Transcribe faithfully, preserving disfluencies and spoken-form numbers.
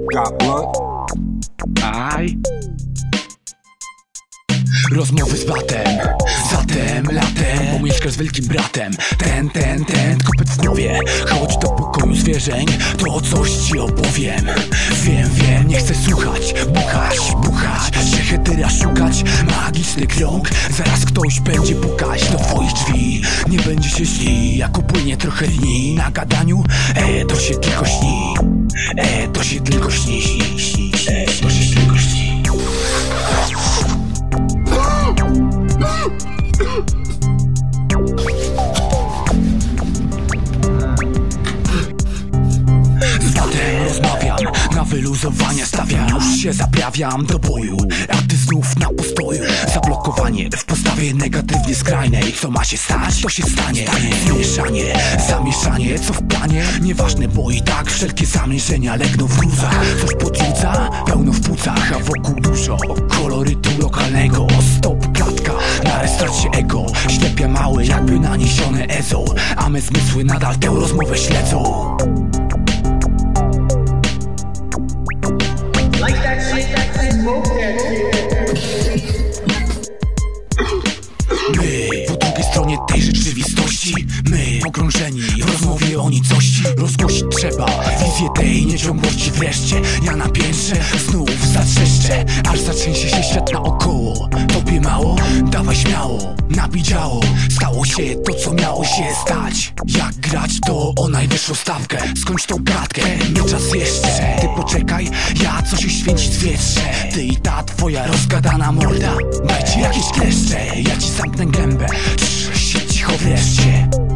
Got blood? Aj. Rozmowy z batem, zatem latem, bo mieszkasz z wielkim bratem. Ten, ten, ten, kopyt w głowie. Chodź do pokoju zwierzeń, to coś ci opowiem. Wiem, wiem, nie chcę słuchać, buchać, buchać, szechetyra szukać, magiczny krąg. Zaraz ktoś będzie pukać do twoich drzwi. Nie będzie się śni, jak upłynie trochę dni. Na gadaniu, e, to się tylko śni. E, to się tylko śni, śni, śni, e, to się tylko śni. Z batem rozmawiam, na wyluzowanie stawiam. Już się zaprawiam do boju, a ty znów na postoju. Zablokowanie w postawie negatywnie skrajnej. Co ma się stać, to się stanie. Zmieszanie, zamieszanie, co w planie? Nieważne, bo i tak wszelkie zamierzenia legną w gruzach. Coś podrzuca, pełno w płucach, a wokół dużo kolorytu lokalnego. Stop, klatka, na restarcie ego. Ślepia małe, jakby naniesione ezo, a me zmysły nadal tę rozmowę śledzą. Like that shit, that shit, smoke that shit. My, po drugiej stronie tej rzeczywistości, my, pogrążeni w rozmowie o nicości. Rozgłosić trzeba wizję tej nieciągłości wreszcie. Ja na piętrze znów zatrzeszczę, aż zatrzęsie się świat naokoło. Tobie mało? Dawaj śmiało, nabij działo. Stało się to, co miało się stać. Jak grać to o najwyższą stawkę? Skończ tą gadkę, nie czas jeszcze. Ty poczekaj, ja coś uświęcić zwietrzę. Ty i ta twoja rozgadana morda, daj ci jakieś kleszcze, ja ci zamknę gębę. Trz, siedź cicho wreszcie.